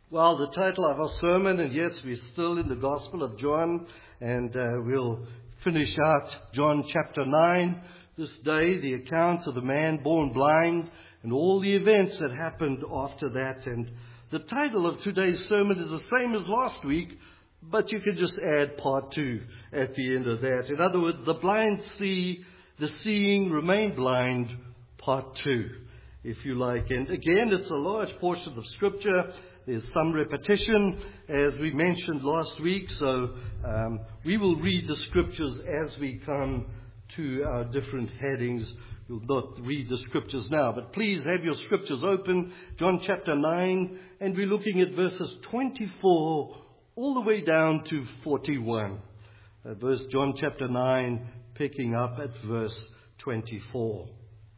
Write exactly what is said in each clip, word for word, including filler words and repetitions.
Well, the title of our sermon, and yes, we're still in the Gospel of John, and uh, we'll finish out John chapter nine this day, the account of the man born blind and all the events that happened after that. And the title of today's sermon is the same as last week, but you can just add part two at the end of that. In other words, the blind see, the seeing remain blind, part two, if you like. And again, it's a large portion of Scripture. There's some repetition, as we mentioned last week, so um, we will read the Scriptures as we come to our different headings. We'll not read the Scriptures now, but please have your Scriptures open, John chapter nine, and we're looking at verses twenty-four all the way down to forty-one. Uh, verse John chapter nine, picking up at verse twenty-four.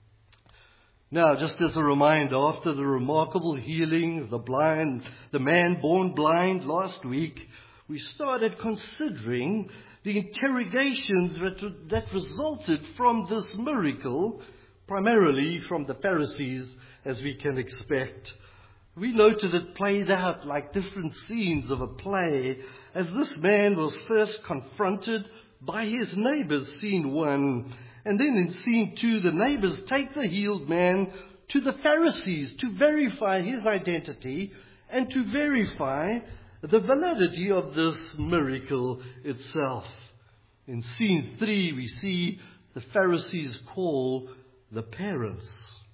Now, just as a reminder, after the remarkable healing of the blind, the man born blind last week, we started considering the interrogations that, that resulted from this miracle, primarily from the Pharisees, as we can expect. We noted it played out like different scenes of a play, as this man was first confronted by his neighbors, scene one. And then in scene two, the neighbors take the healed man to the Pharisees to verify his identity and to verify the validity of this miracle itself. In scene three, we see the Pharisees call the parents.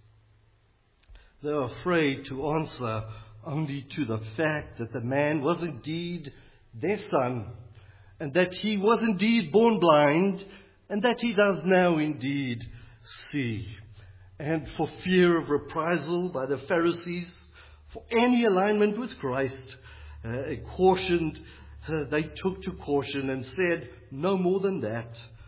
They're afraid to answer only to the fact that the man was indeed their son, and that he was indeed born blind, and that he does now indeed see. And for fear of reprisal by the Pharisees, for any alignment with Christ, uh, cautioned, uh, they took to caution and said no more than that,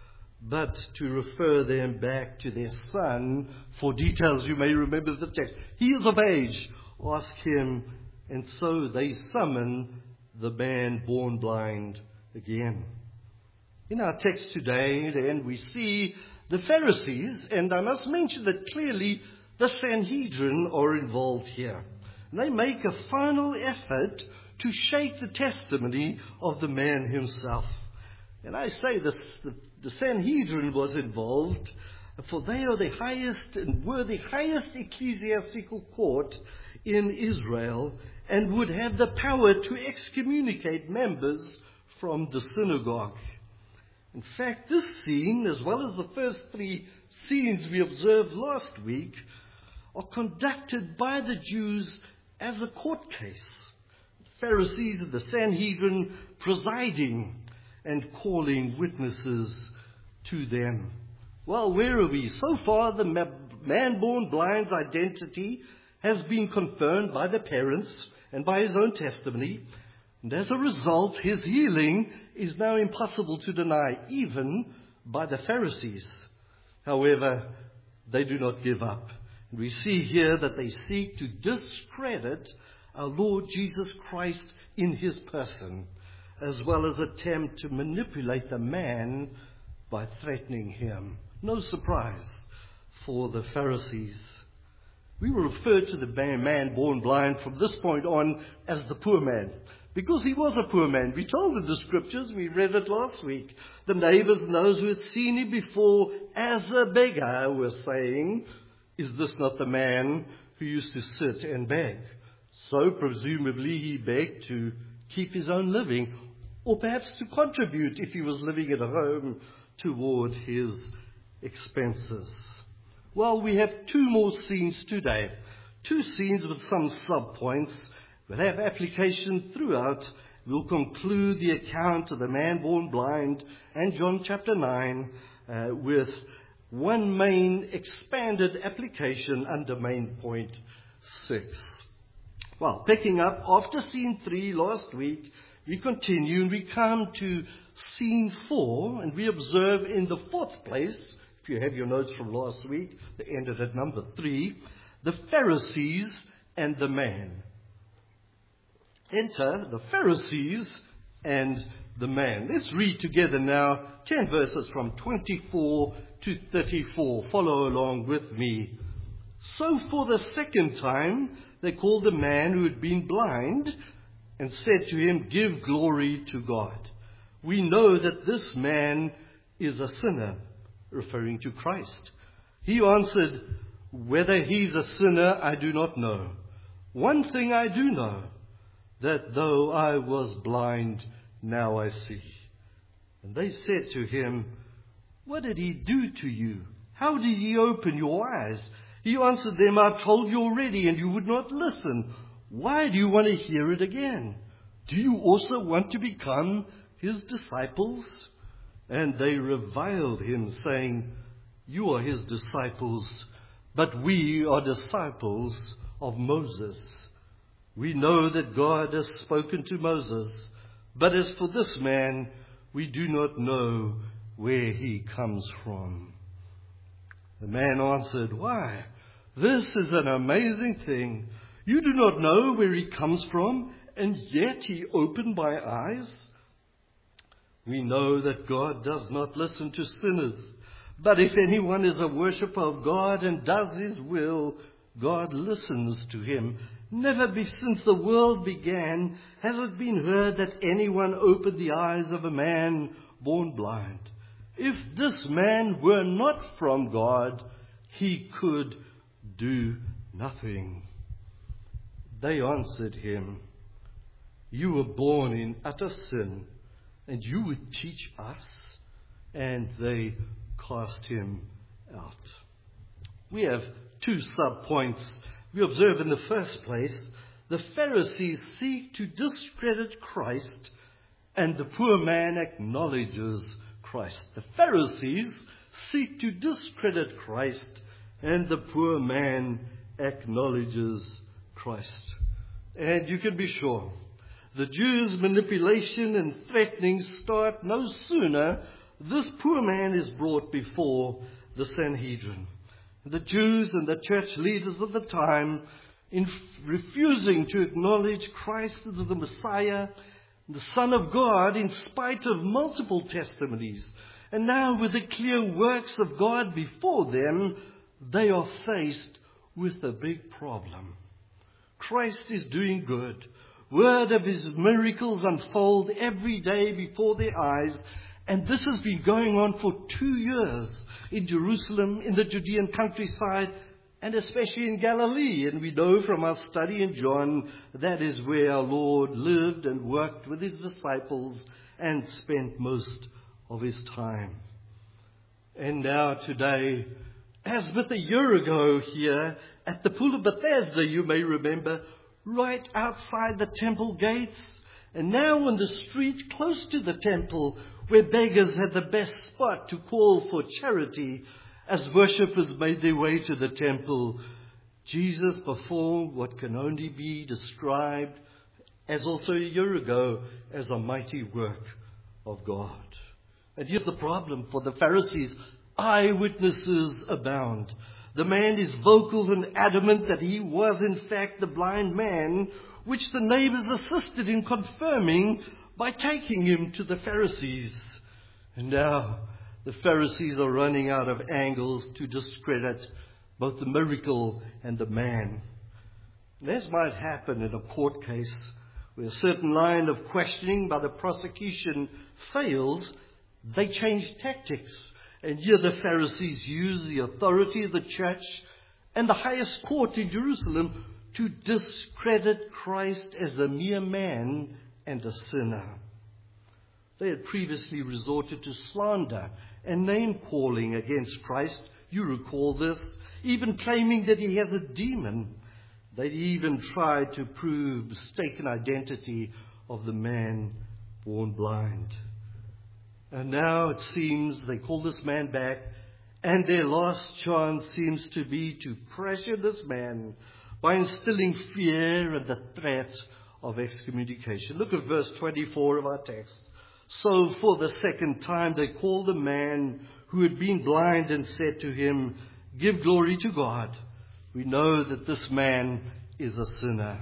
but to refer them back to their son for details. You may remember the text. He is of age. Ask him. And so they summon the man born blind again. In our text today, then, we see the Pharisees, and I must mention that clearly the Sanhedrin are involved here. And they make a final effort to shake the testimony of the man himself. And I say this, the, the Sanhedrin was involved, for they are the highest and were the highest ecclesiastical court in Israel, and would have the power to excommunicate members from the synagogue. In fact, this scene, as well as the first three scenes we observed last week, are conducted by the Jews as a court case. The Pharisees and the Sanhedrin presiding and calling witnesses to them. Well, where are we? So far, the man born blind's identity has been confirmed by the parents and by his own testimony. And as a result, his healing is now impossible to deny, even by the Pharisees. However, they do not give up. And we see here that they seek to discredit our Lord Jesus Christ in his person, as well as attempt to manipulate the man by threatening him. No surprise for the Pharisees. We will refer to the man born blind from this point on as the poor man, because he was a poor man. We told in the Scriptures, we read it last week, the neighbors and those who had seen him before as a beggar were saying, "Is this not the man who used to sit and beg?" So presumably he begged to keep his own living, or perhaps to contribute, if he was living at home, toward his expenses. Well, we have two more scenes today. Two scenes with some sub-points. We'll have application throughout. We'll conclude the account of the man born blind and John chapter nine uh, with one main expanded application under main point six. Well, picking up after scene three last week, we continue and we come to scene four, and we observe in the fourth place, if you have your notes from last week, they ended at number three, the Pharisees and the man. Enter the Pharisees and the man. Let's read together now ten verses from twenty-four to thirty-four. Follow along with me. So for the second time they called the man who had been blind and said to him, "Give glory to God. We know that this man is a sinner," referring to Christ. He answered, "Whether he's a sinner, I do not know. One thing I do know, that though I was blind, now I see." And they said to him, "What did he do to you? How did he open your eyes?" He answered them, "I told you already, and you would not listen. Why do you want to hear it again? Do you also want to become his disciples?" And they reviled him, saying, "You are his disciples, but we are disciples of Moses. We know that God has spoken to Moses, but as for this man, we do not know where he comes from." The man answered, "Why, this is an amazing thing. You do not know where he comes from, and yet he opened my eyes. We know that God does not listen to sinners, but if anyone is a worshipper of God and does his will, God listens to him. Never be, since the world began has it been heard that anyone opened the eyes of a man born blind. If this man were not from God, he could do nothing." They answered him, "You were born in utter sin, and you would teach us?" And they cast him out. We have two sub-points. We observe in the first place, the Pharisees seek to discredit Christ, and the poor man acknowledges Christ. The Pharisees seek to discredit Christ, and the poor man acknowledges Christ. And you can be sure, the Jews' manipulation and threatening start no sooner this poor man is brought before the Sanhedrin. The Jews and the church leaders of the time, in refusing to acknowledge Christ as the Messiah, the Son of God, in spite of multiple testimonies, and now with the clear works of God before them, they are faced with a big problem. Christ is doing good. Word of his miracles unfold every day before their eyes, and this has been going on for two years in Jerusalem, in the Judean countryside, and especially in Galilee. And we know from our study in John, that is where our Lord lived and worked with his disciples and spent most of his time. And now today, as with a year ago here at the Pool of Bethesda, you may remember, right outside the temple gates, and now on the street close to the temple, where beggars had the best spot to call for charity as worshippers made their way to the temple, Jesus performed what can only be described, as also a year ago, as a mighty work of God. And here's the problem for the Pharisees. Eyewitnesses abound. The man is vocal and adamant that he was in fact the blind man, which the neighbors assisted in confirming by taking him to the Pharisees. And now the Pharisees are running out of angles to discredit both the miracle and the man. And as might happen in a court case, where a certain line of questioning by the prosecution fails, they change tactics. And here the Pharisees use the authority of the church and the highest court in Jerusalem to discredit Christ as a mere man and a sinner. They had previously resorted to slander and name-calling against Christ. You recall this, even claiming that he has a demon. They even tried to prove mistaken identity of the man born blind. And now it seems they call this man back, and their last chance seems to be to pressure this man by instilling fear and the threat of excommunication. Look at verse twenty-four of our text. So for the second time they called the man who had been blind and said to him, "Give glory to God. We know that this man is a sinner."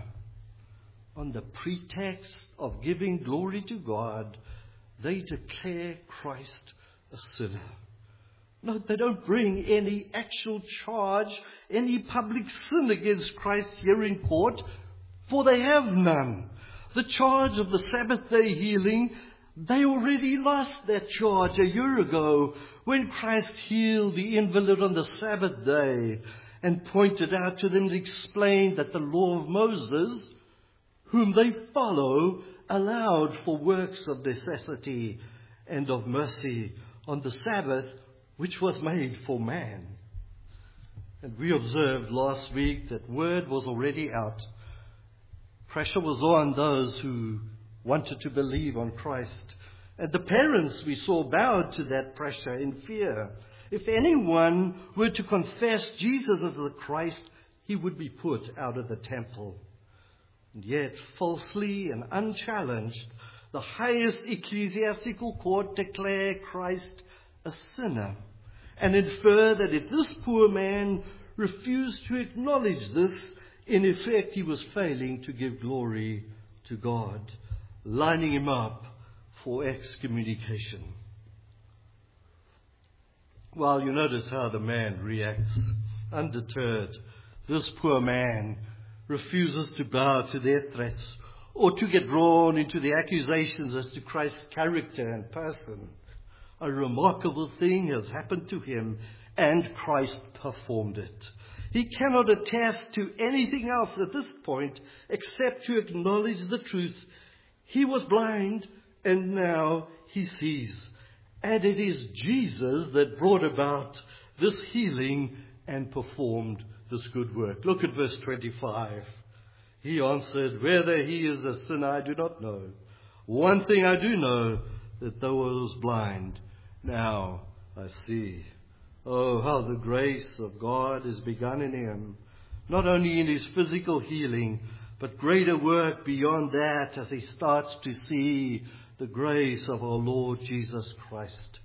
On the pretext of giving glory to God, they declare Christ a sinner. No, they don't bring any actual charge, any public sin against Christ here in court, for they have none. The charge of the Sabbath day healing, they already lost that charge a year ago when Christ healed the invalid on the Sabbath day and pointed out to them and explained that the law of Moses, whom they follow, allowed for works of necessity and of mercy on the Sabbath, which was made for man. And we observed last week that word was already out. Pressure was on those who wanted to believe on Christ. And the parents we saw bowed to that pressure in fear. If anyone were to confess Jesus as the Christ, he would be put out of the temple. And yet, falsely and unchallenged, the highest ecclesiastical court declared Christ a sinner and infer that if this poor man refused to acknowledge this, in effect he was failing to give glory to God, lining him up for excommunication. Well, you notice how the man reacts. Undeterred, this poor man refuses to bow to their threats or to get drawn into the accusations as to Christ's character and person. A remarkable thing has happened to him, and Christ performed it. He cannot attest to anything else at this point except to acknowledge the truth. He was blind, and now he sees. And it is Jesus that brought about this healing and performed this good work. Look at verse twenty-five. He answered, "Whether he is a sinner, I do not know. One thing I do know, that though I was blind, now I see." Oh, how the grace of God is begun in him, not only in his physical healing, but greater work beyond that as he starts to see the grace of our Lord Jesus Christ.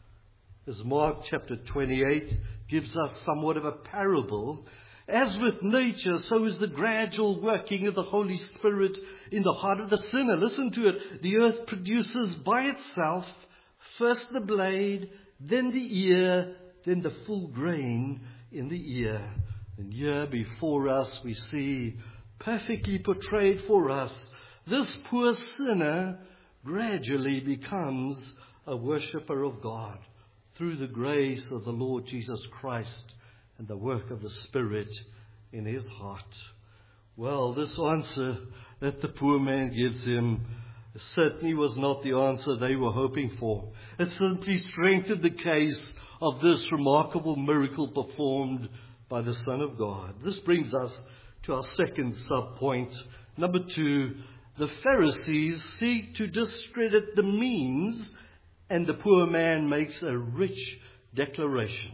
As Mark chapter twenty-eight gives us somewhat of a parable, as with nature, so is the gradual working of the Holy Spirit in the heart of the sinner. Listen to it. The earth produces by itself first the blade, then the ear, then the full grain in the ear. And here before us we see, perfectly portrayed for us, this poor sinner gradually becomes a worshipper of God through the grace of the Lord Jesus Christ and the work of the Spirit in his heart. Well, this answer that the poor man gives him certainly was not the answer they were hoping for. It simply strengthened the case of this remarkable miracle performed by the Son of God. This brings us to our second sub-point. Number two, the Pharisees seek to discredit the means, and the poor man makes a rich declaration.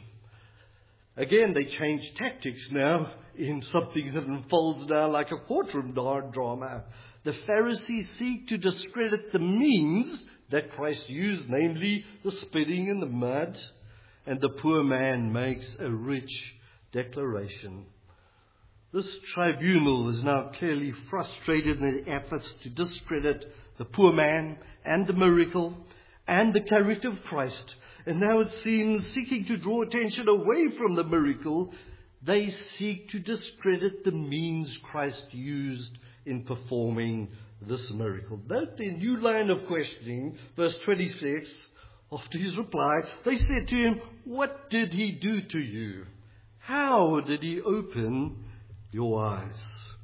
Again, they change tactics now in something that unfolds now like a courtroom drama. The Pharisees seek to discredit the means that Christ used, namely the spitting in the mud, and the poor man makes a rich declaration. This tribunal is now clearly frustrated in their efforts to discredit the poor man and the miracle and the character of Christ. And now it seems, seeking to draw attention away from the miracle, they seek to discredit the means Christ used in performing this miracle. Note the new line of questioning, verse twenty-six, after his reply, they said to him, "What did he do to you? How did he open your eyes?"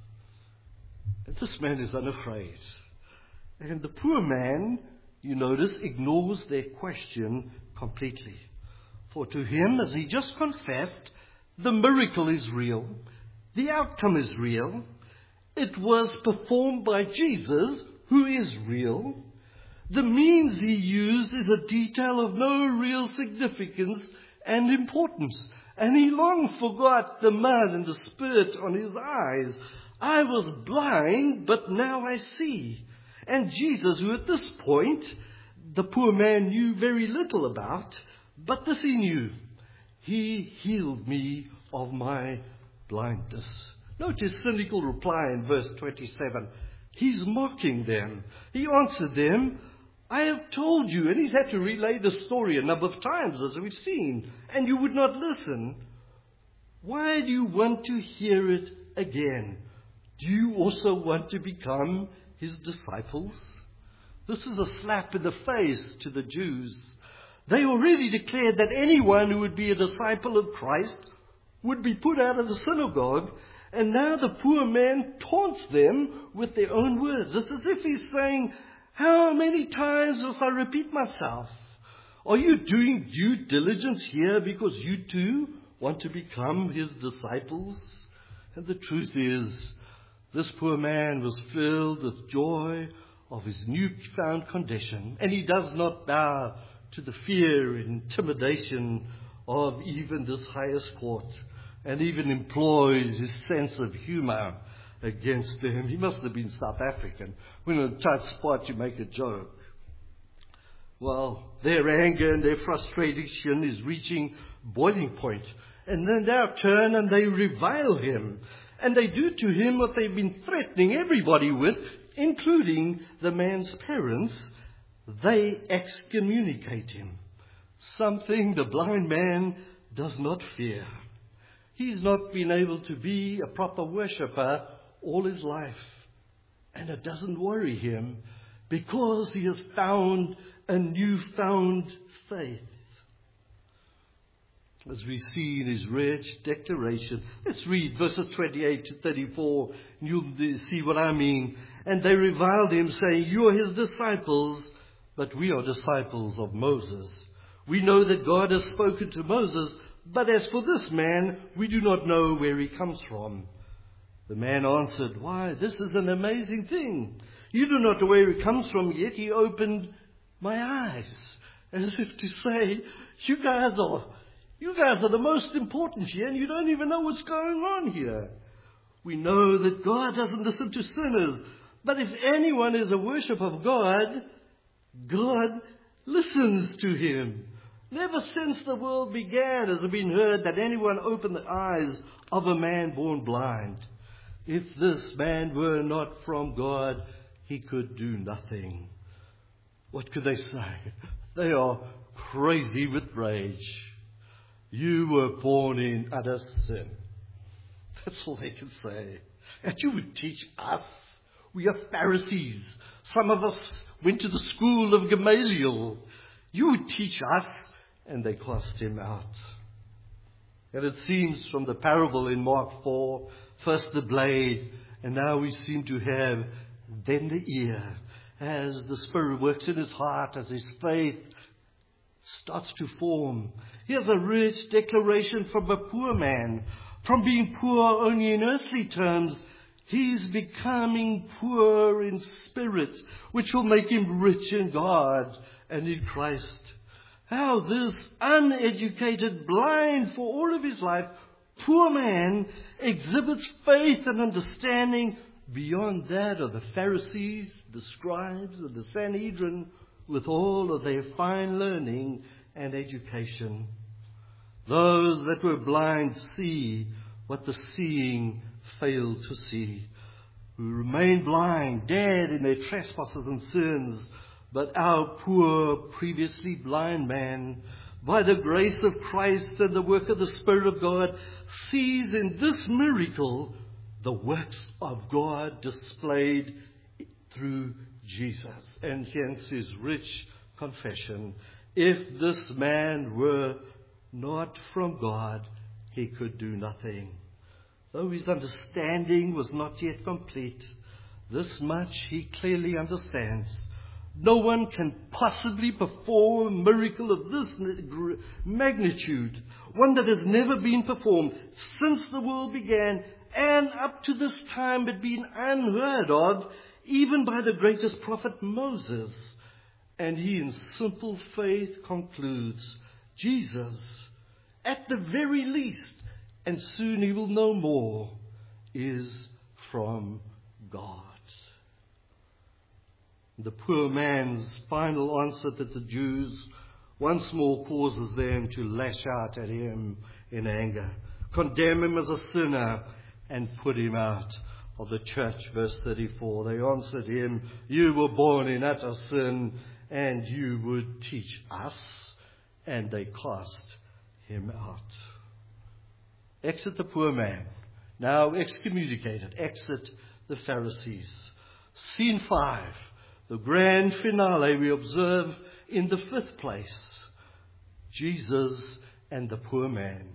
And this man is unafraid. And the poor man, you notice, ignores their question completely. For to him, as he just confessed, the miracle is real. The outcome is real. It was performed by Jesus, who is real. The means he used is a detail of no real significance and importance. And he long forgot the mud and the spit on his eyes. I was blind, but now I see. And Jesus, who at this point the poor man knew very little about, but this he knew. He healed me of my blindness. Note his cynical reply in verse twenty-seven. He's mocking them. He answered them, "I have told you," and he's had to relay the story a number of times, as we've seen, "and you would not listen. Why do you want to hear it again? Do you also want to become his disciples? This is a slap in the face to the Jews. They already declared that anyone who would be a disciple of Christ would be put out of the synagogue, and now the poor man taunts them with their own words. It's as if he's saying, how many times must I repeat myself? Are you doing due diligence here because you too want to become his disciples? And the truth is, this poor man was filled with joy of his newfound condition, and he does not bow to the fear and intimidation of even this highest court, and even employs his sense of humor against them. He must have been South African. When in a tight spot you make a joke. Well, their anger and their frustration is reaching boiling point. And then they turn and they revile him. And they do to him what they've been threatening everybody with, including the man's parents. They excommunicate him. Something the blind man does not fear. He's not been able to be a proper worshipper all his life. And it doesn't worry him because he has found a newfound faith. As we see in his rich declaration, let's read verses twenty-eight to thirty-four, and you'll see what I mean. And they reviled him, saying, you are his disciples, but we are disciples of Moses. We know that God has spoken to Moses, but as for this man, we do not know where he comes from. The man answered, why, this is an amazing thing. You do not know where he comes from, yet he opened my eyes. As if to say, you guys are, you guys are the most important here, and you don't even know what's going on here. We know that God doesn't listen to sinners, but if anyone is a worshiper of God, God listens to him. Never since the world began has it been heard that anyone opened the eyes of a man born blind. If this man were not from God, he could do nothing. What could they say? They are crazy with rage. You were born in utter sin. That's all they can say. And you would teach us. We are Pharisees. Some of us went to the school of Gamaliel. You would teach us. And they cast him out. And it seems from the parable in Mark four, first the blade, and now we seem to have then the ear, as the Spirit works in his heart, as his faith starts to form. Here's a rich declaration from a poor man. From being poor only in earthly terms, he's becoming poor in spirit, which will make him rich in God and in Christ. How this uneducated, blind for all of his life, poor man exhibits faith and understanding beyond that of the Pharisees, the scribes, and the Sanhedrin, with all of their fine learning and education. Those that were blind see what the seeing failed to see, who remain blind, dead in their trespasses and sins. But our poor, previously blind man, by the grace of Christ and the work of the Spirit of God, sees in this miracle the works of God displayed through Jesus. And hence his rich confession. If this man were not from God, he could do nothing. Though his understanding was not yet complete, this much he clearly understands. No one can possibly perform a miracle of this magnitude, one that has never been performed since the world began, and up to this time had been unheard of, even by the greatest prophet Moses. And he in simple faith concludes, Jesus, at the very least, and soon he will know more, is from God. The poor man's final answer to the Jews once more causes them to lash out at him in anger, condemn him as a sinner, and put him out of the church. Verse thirty-four, they answered him, you were born in utter sin, and you would teach us. And they cast him out. Exit the poor man. Now excommunicated. Exit the Pharisees. Scene five, the grand finale we observe in the fifth place, Jesus and the poor man.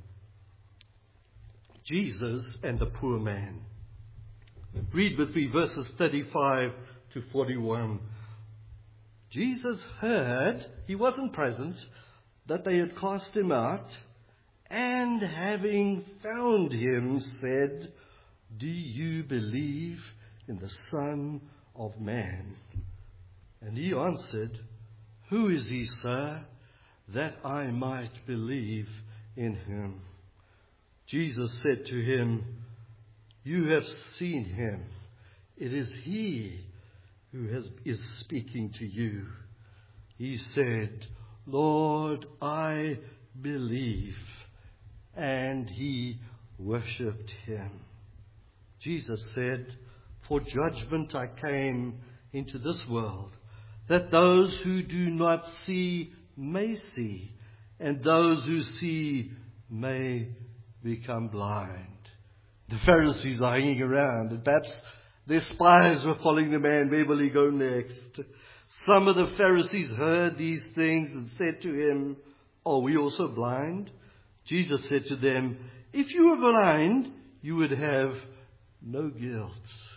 Jesus and the poor man. Read with me verses thirty-five to forty-one. Jesus heard, he wasn't present, that they had cast him out, and having found him, said, "Do you believe in the Son of Man?" And he answered, "Who is he, sir, that I might believe in him?" Jesus said to him, "You have seen him. It is he who has, is speaking to you." He said, "Lord, I believe." And he worshipped him. Jesus said, "For judgment I came into this world, that those who do not see may see, and those who see may become blind." The Pharisees are hanging around, and perhaps their spies were following the man. Where will he go next? Some of the Pharisees heard these things and said to him, "Are we also blind?" Jesus said to them, "If you were blind, you would have no guilt.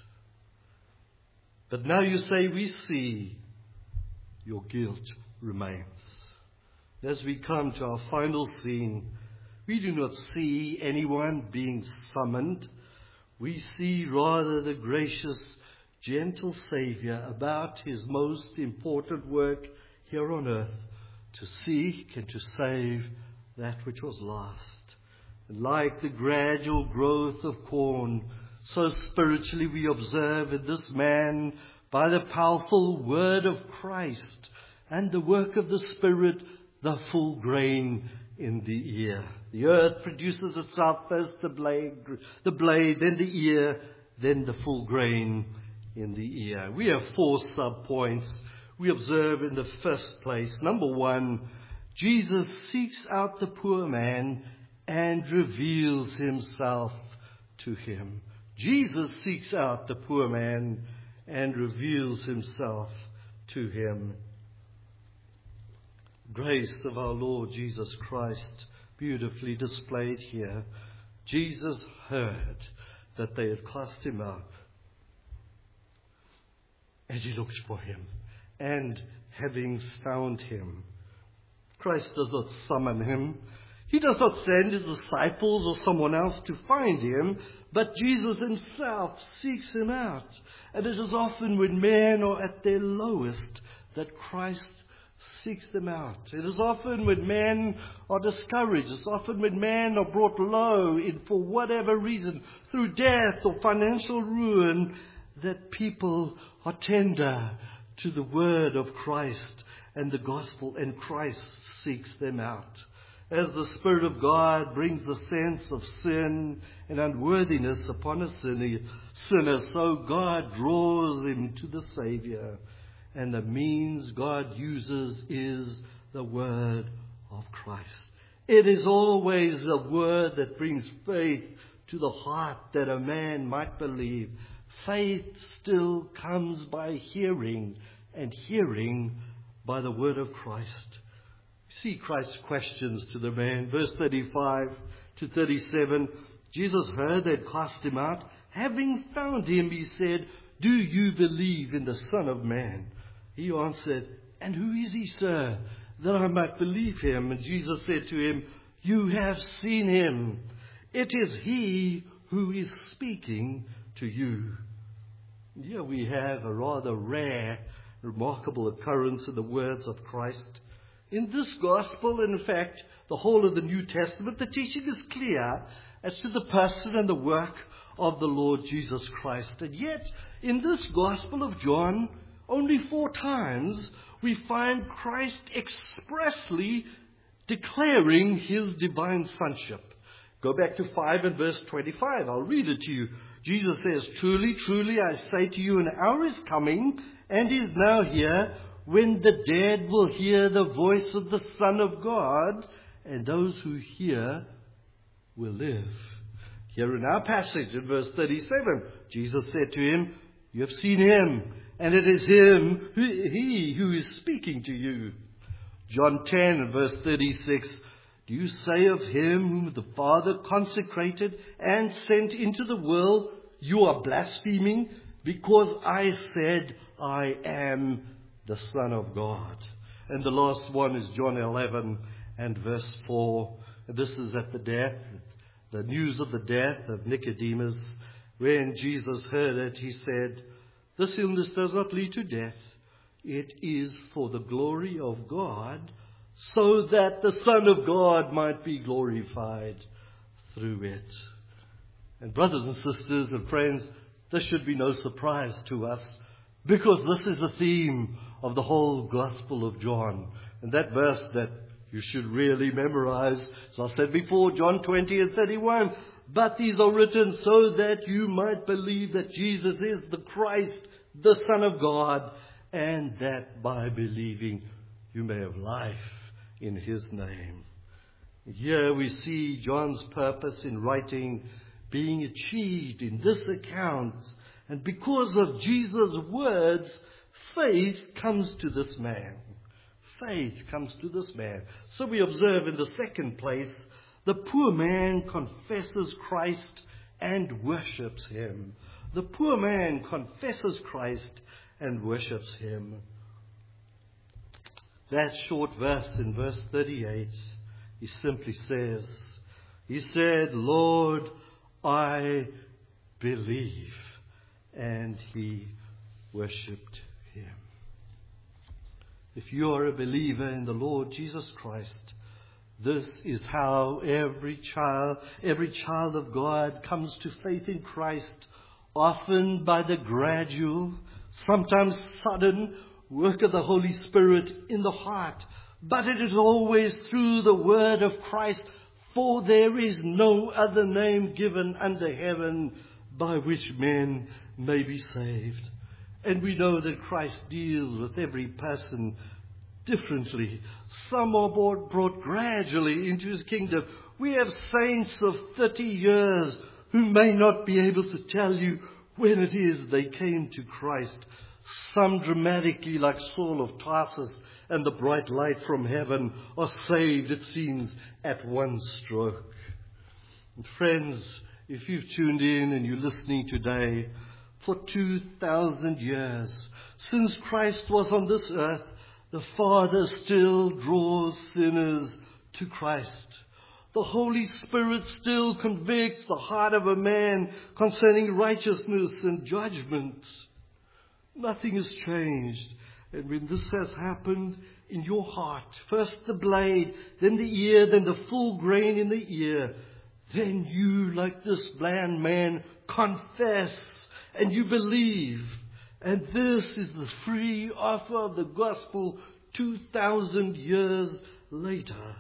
But now you say we see, your guilt remains." As we come to our final scene, we do not see anyone being summoned. We see rather the gracious, gentle Savior about his most important work here on earth, to seek and to save that which was lost. And like the gradual growth of corn, so spiritually we observe in this man, by the powerful word of Christ and the work of the Spirit, the full grain in the ear. The earth produces itself first the blade, the blade, then the ear, then the full grain in the ear. We have four sub-points we observe in the first place. Number one, Jesus seeks out the poor man and reveals himself to him. Jesus seeks out the poor man and reveals himself to him. Grace of our Lord Jesus Christ, beautifully displayed here. Jesus heard that they had cast him out, and he looked for him. And having found him, Christ does not summon him. He does not send his disciples or someone else to find him, but Jesus himself seeks him out. And it is often when men are at their lowest that Christ seeks them out. It is often when men are discouraged. It's often when men are brought low in, for whatever reason, through death or financial ruin, that people are tender to the word of Christ and the gospel, and Christ seeks them out. As the Spirit of God brings the sense of sin and unworthiness upon a sinner, so God draws him to the Savior. And the means God uses is the word of Christ. It is always the word that brings faith to the heart, that a man might believe. Faith still comes by hearing, and hearing by the word of Christ. See Christ's questions to the man. Verse thirty-five to thirty-seven. Jesus heard they'd cast him out. Having found him, he said, "Do you believe in the Son of Man?" He answered, "And who is he, sir, that I might believe him?" And Jesus said to him, "You have seen him. It is he who is speaking to you." Here we have a rather rare, remarkable occurrence in the words of Christ. In this gospel, and in fact, the whole of the New Testament, the teaching is clear as to the person and the work of the Lord Jesus Christ. And yet, in this Gospel of John, only four times we find Christ expressly declaring his divine sonship. Go back to five and verse twenty-five. I'll read it to you. Jesus says, "Truly, truly, I say to you, an hour is coming and is now here when the dead will hear the voice of the Son of God, and those who hear will live." Here in our passage in verse thirty-seven, Jesus said to him, You have seen him, and it is him, who, he who is speaking to you. John ten, verse thirty-six. Do you say of him whom the Father consecrated and sent into the world, you are blaspheming, because I said I am the Son of God? And the last one is John eleven and verse four. And this is at the death, the news of the death of Nicodemus. When Jesus heard it, he said, this illness does not lead to death. It is for the glory of God, so that the Son of God might be glorified through it. And brothers and sisters and friends, this should be no surprise to us, because this is the theme of the whole Gospel of John. And that verse that you should really memorize, as I said before, John twenty and thirty-one. But these are written so that you might believe that Jesus is the Christ, the Son of God, and that by believing you may have life in his name. Here we see John's purpose in writing being achieved in this account. And because of Jesus' words, faith comes to this man. Faith comes to this man. So we observe in the second place, the poor man confesses Christ and worships him. The poor man confesses Christ and worships him. That short verse in verse thirty-eight, he simply says, he said, Lord, I believe. And he worshipped him. If you are a believer in the Lord Jesus Christ, this is how every child, every child of God comes to faith in Christ, often by the gradual, sometimes sudden work of the Holy Spirit in the heart. But it is always through the word of Christ, for there is no other name given under heaven by which men may be saved. And we know that Christ deals with every person differently. Some are brought, brought gradually into his kingdom. We have saints of thirty years who may not be able to tell you when it is they came to Christ. Some dramatically, like Saul of Tarsus and the bright light from heaven, are saved, it seems, at one stroke. And friends, if you've tuned in and you're listening today, for two thousand years, since Christ was on this earth, the Father still draws sinners to Christ. The Holy Spirit still convicts the heart of a man concerning righteousness and judgment. Nothing has changed. And when this has happened in your heart, first the blade, then the ear, then the full grain in the ear, then you, like this blind man, confess and you believe. And this is the free offer of the gospel two thousand years later.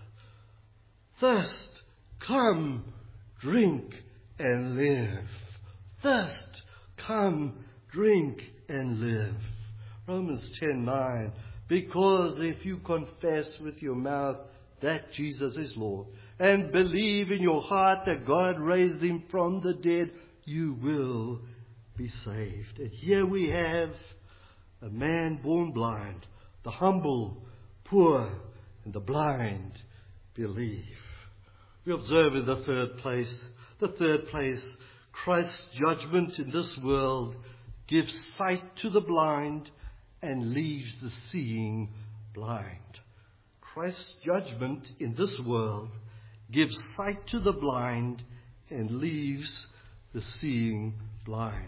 Thirst, come, drink, and live. Thirst, come, drink, and live. Romans ten nine. Because if you confess with your mouth that Jesus is Lord, and believe in your heart that God raised him from the dead, you will be saved. And here we have a man born blind. The humble, poor, and the blind believe. We observe in the third place, the third place, Christ's judgment in this world gives sight to the blind and leaves the seeing blind. Christ's judgment in this world gives sight to the blind and leaves the seeing blind.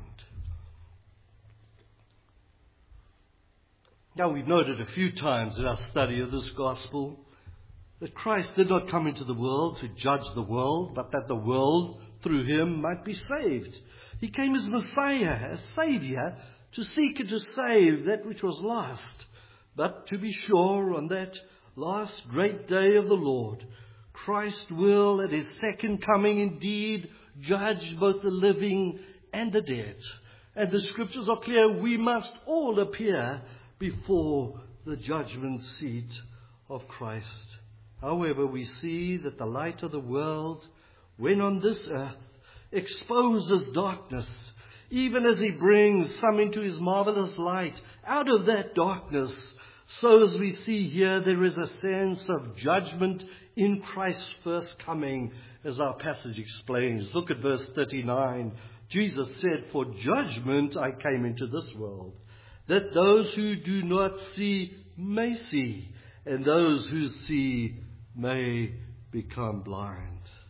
Now, we've noted a few times in our study of this gospel that Christ did not come into the world to judge the world, but that the world through him might be saved. He came as Messiah, as Savior, to seek and to save that which was lost. But to be sure, on that last great day of the Lord, Christ will at his second coming indeed judge both the living and the dead. And the scriptures are clear, we must all appear before the judgment seat of Christ. However, we see that the light of the world, when on this earth, exposes darkness. even as he brings some into his marvelous light out of that darkness. So as we see here, there is a sense of judgment in Christ's first coming, as our passage explains. Look at verse thirty-nine. Jesus said, "For judgment I came into this world, that those who do not see may see, and those who see may become blind."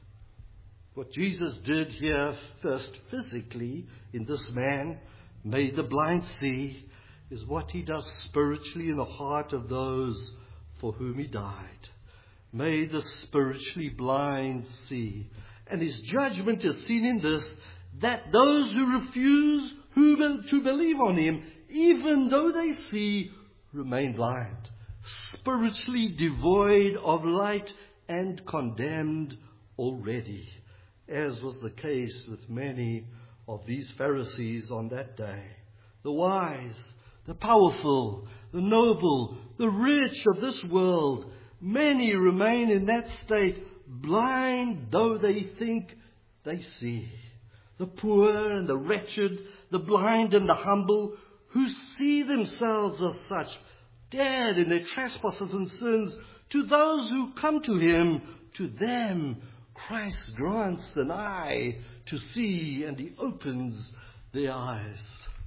What Jesus did here first physically in this man, made the blind see, is what he does spiritually in the heart of those for whom he died. Made the spiritually blind see. And his judgment is seen in this, that those who refuse who will, to believe on him, even though they see, remain blind, spiritually devoid of light and condemned already, as was the case with many of these Pharisees on that day. The wise, the powerful, the noble, the rich of this world, many remain in that state, blind though they think they see. The poor and the wretched, the blind and the humble, who see themselves as such, dead in their trespasses and sins, to those who come to him, to them Christ grants an eye to see, and he opens their eyes.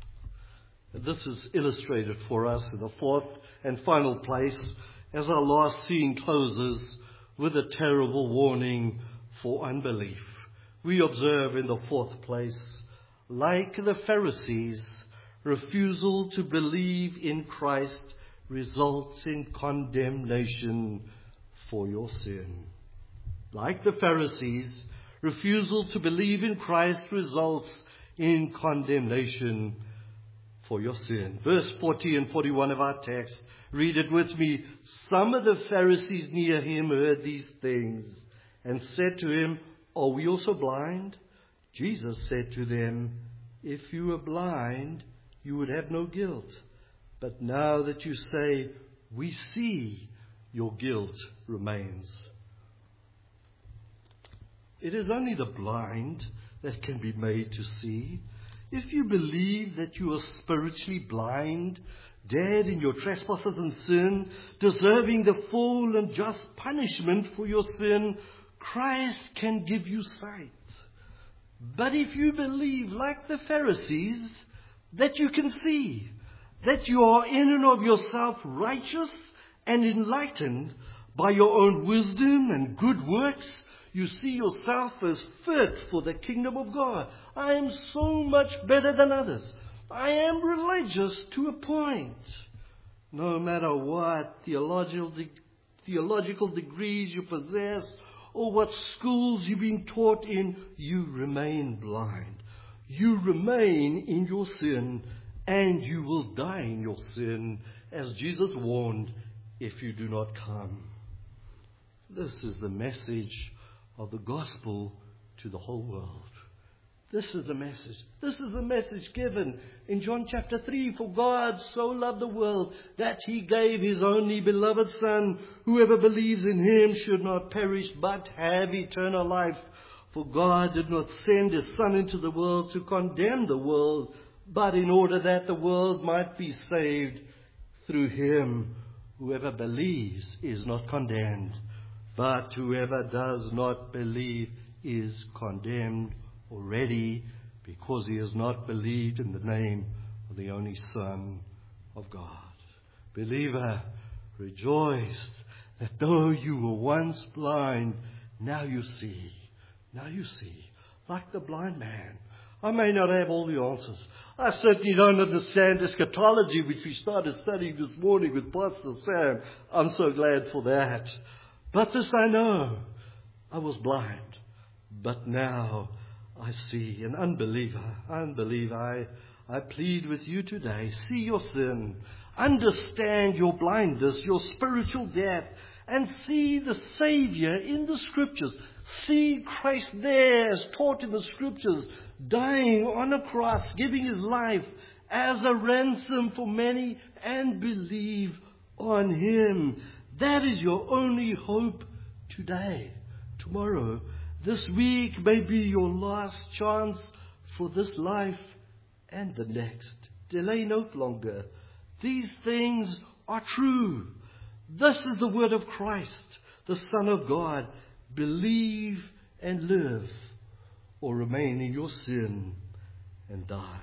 And this is illustrated for us in the fourth and final place, as our last scene closes with a terrible warning for unbelief. We observe in the fourth place, like the Pharisees, refusal to believe in Christ results in condemnation for your sin. Like the Pharisees, refusal to believe in Christ results in condemnation for your sin. Verse forty and forty-one of our text, read it with me. Some of the Pharisees near him heard these things and said to him, "Are we also blind?" Jesus said to them, "If you were blind, you would have no guilt. But now that you say, 'We see,' your guilt remains." It is only the blind that can be made to see. If you believe that you are spiritually blind, dead in your trespasses and sin, deserving the full and just punishment for your sin, Christ can give you sight. But if you believe, like the Pharisees, that you can see, that you are in and of yourself righteous and enlightened by your own wisdom and good works, you see yourself as fit for the kingdom of God. I am so much better than others. I am religious to a point. No matter what theological, de- theological degrees you possess or what schools you've been taught in, you remain blind. You remain in your sin, and you will die in your sin, as Jesus warned, if you do not come. This is the message of the gospel to the whole world. This is the message. This is the message given in John chapter three. For God so loved the world that he gave his only beloved Son. Whoever believes in him should not perish but have eternal life. For God did not send his Son into the world to condemn the world, but in order that the world might be saved through him. Whoever believes is not condemned, but whoever does not believe is condemned already, because he has not believed in the name of the only Son of God. Believer, rejoice that though you were once blind, now you see. Now you see. Like the blind man. I may not have all the answers. I certainly don't understand eschatology, which we started studying this morning with Pastor Sam. I'm so glad for that. But this I know, I was blind, but now I see. An unbeliever, unbeliever, I, I plead with you today, see your sin, understand your blindness, your spiritual death, and see the Savior in the Scriptures. See Christ there as taught in the Scriptures, dying on a cross, giving his life as a ransom for many, and believe on him. That is your only hope today. Tomorrow, this week may be your last chance for this life and the next. Delay no longer. These things are true. This is the word of Christ, the Son of God. Believe and live, or remain in your sin and die.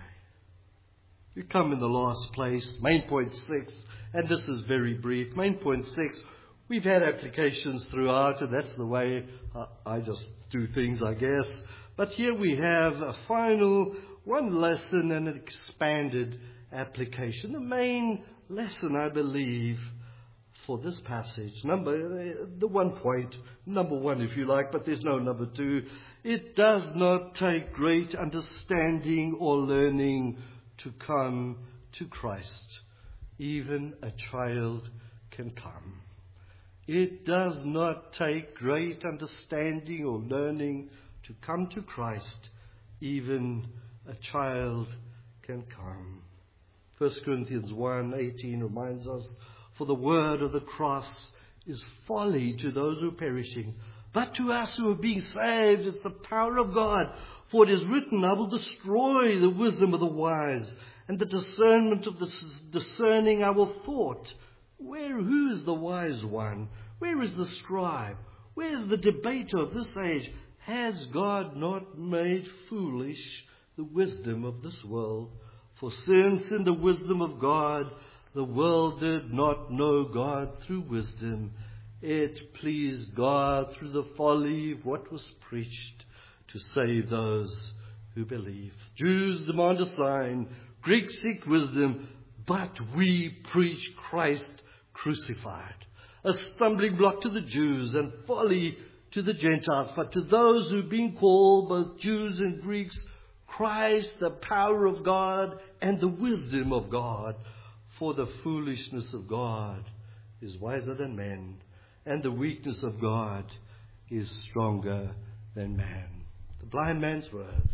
We come in the last place, main point six, and this is very brief. Main point six, we've had applications throughout, and that's the way I just do things, I guess. But here we have a final one lesson and an expanded application. The main lesson, I believe, for this passage, number the one point, number one if you like, but there's no number two. It does not take great understanding or learning to come to Christ. Even a child can come. It does not take great understanding or learning to come to Christ. Even a child can come. First Corinthians one eighteen reminds us, for the word of the cross is folly to those who are perishing, but to us who are being saved is the power of God. For it is written, I will destroy the wisdom of the wise, and the discernment of the discerning I will thwart. Where, who is the wise one? Where is the scribe? Where is the debater of this age? Has God not made foolish the wisdom of this world? For since in the wisdom of God, the world did not know God through wisdom, it pleased God through the folly of what was preached to save those who believe. Jews demand a sign, Greeks seek wisdom, but we preach Christ crucified, a stumbling block to the Jews and folly to the Gentiles. But to those who have been called, both Jews and Greeks, Christ, the power of God and the wisdom of God. For the foolishness of God is wiser than men, and the weakness of God is stronger than man. The blind man's words.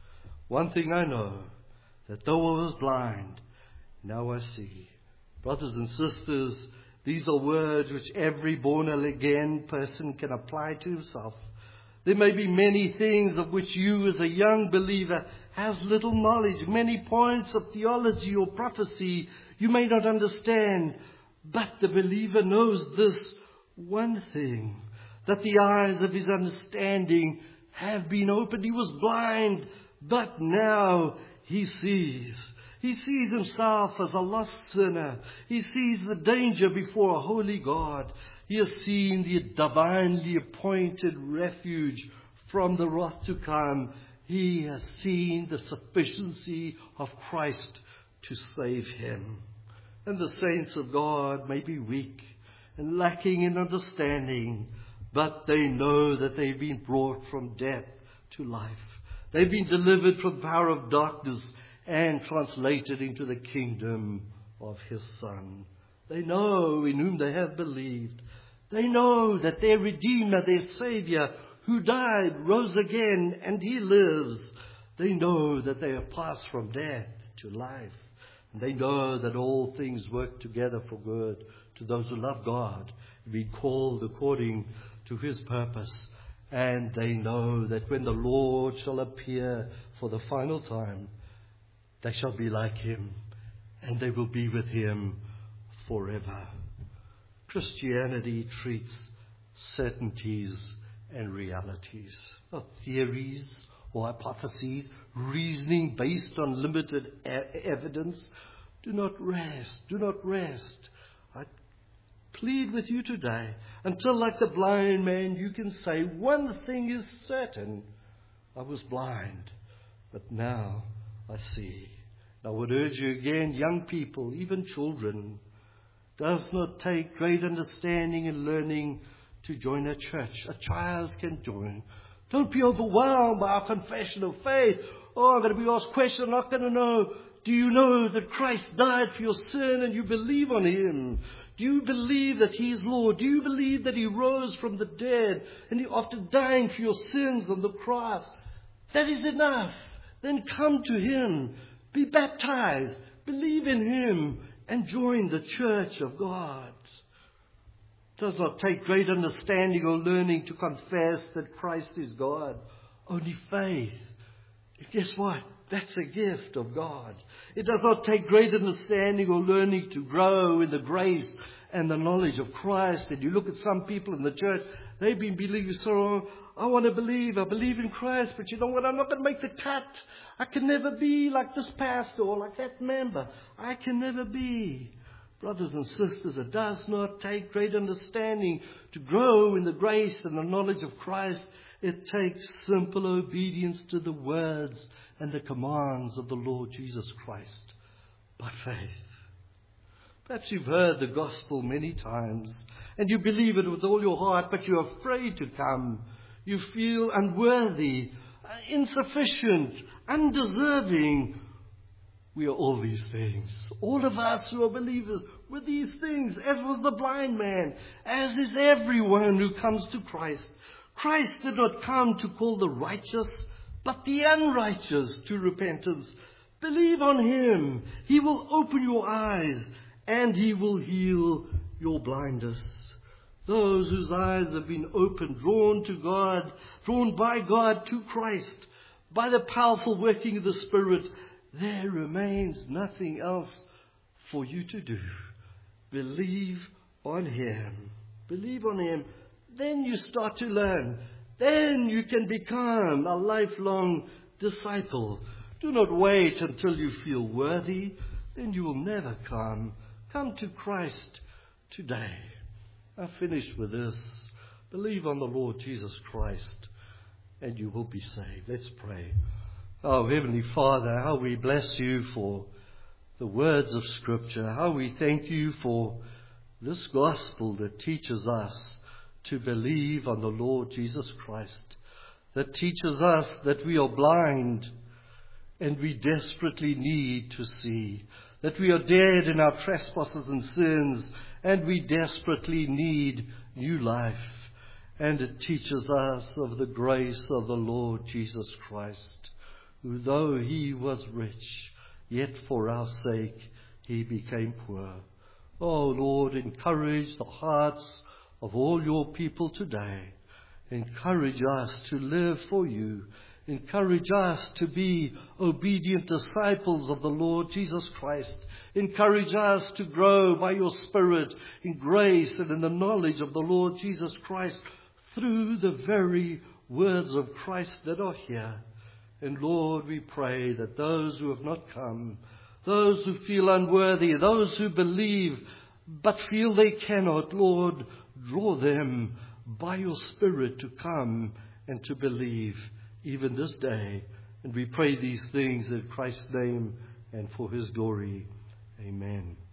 One thing I know, that though I was blind, now I see. Brothers and sisters, these are words which every born-again person can apply to himself. There may be many things of which you as a young believer has little knowledge, many points of theology or prophecy you may not understand, but the believer knows this one thing, that the eyes of his understanding have been opened. He was blind, but now he sees. He sees himself as a lost sinner. He sees the danger before a holy God. He has seen the divinely appointed refuge from the wrath to come. He has seen the sufficiency of Christ to save him. And the saints of God may be weak and lacking in understanding, but they know that they've been brought from death to life. They've been delivered from the power of darkness and translated into the kingdom of his Son. They know in whom they have believed. They know that their Redeemer, their Savior, who died, rose again, and he lives. They know that they have passed from death to life. And they know that all things work together for good to those who love God, be called according to his purpose. And they know that when the Lord shall appear for the final time, they shall be like him, and they will be with him forever. Christianity treats certainties and realities, not theories or hypotheses, reasoning based on limited e- evidence. Do not rest, do not rest. I plead with you today, until like the blind man you can say, one thing is certain, I was blind, but now I see. I would urge you again, young people, even children, does not take great understanding and learning to join a church. A child can join. Don't be overwhelmed by our confession of faith. Oh, I'm going to be asked questions, I'm not going to know. Do you know that Christ died for your sin and you believe on him? Do you believe that he is Lord? Do you believe that he rose from the dead and he, after dying for your sins on the cross? That is enough. Then come to him. Be baptized. Believe in him and join the church of God. It does not take great understanding or learning to confess that Christ is God. Only faith. And guess what? That's a gift of God. It does not take great understanding or learning to grow in the grace and the knowledge of Christ. And you look at some people in the church, they've been believing so long. I want to believe, I believe in Christ, but you know what, I'm not going to make the cut. I can never be like this pastor or like that member. I can never be. Brothers and sisters, it does not take great understanding to grow in the grace and the knowledge of Christ. It takes simple obedience to the words and the commands of the Lord Jesus Christ by faith. Perhaps you've heard the gospel many times and you believe it with all your heart, but you're afraid to come. You feel unworthy, insufficient, undeserving. We are all these things. All of us who are believers were these things, as was the blind man, as is everyone who comes to Christ. Christ did not come to call the righteous, but the unrighteous to repentance. Believe on Him. He will open your eyes and He will heal your blindness. Those whose eyes have been opened, drawn to God, drawn by God to Christ, by the powerful working of the Spirit, there remains nothing else for you to do. Believe on Him. Believe on Him. Then you start to learn. Then you can become a lifelong disciple. Do not wait until you feel worthy. Then you will never come. Come to Christ today. I finish with this. Believe on the Lord Jesus Christ and you will be saved. Let's pray. Oh, Heavenly Father, how we bless you for the words of Scripture. How we thank you for this gospel that teaches us to believe on the Lord Jesus Christ, that teaches us that we are blind and we desperately need to see, that we are dead in our trespasses and sins and we desperately need new life. And it teaches us of the grace of the Lord Jesus Christ, who though He was rich, yet for our sake He became poor. Oh Lord, encourage the hearts of all your people today. Encourage us to live for you. Encourage us to be obedient disciples of the Lord Jesus Christ. Encourage us to grow by your Spirit in grace and in the knowledge of the Lord Jesus Christ through the very words of Christ that are here. And Lord, we pray that those who have not come, those who feel unworthy, those who believe but feel they cannot, Lord, draw them by your Spirit to come and to believe even this day. And we pray these things in Christ's name and for His glory. Amen.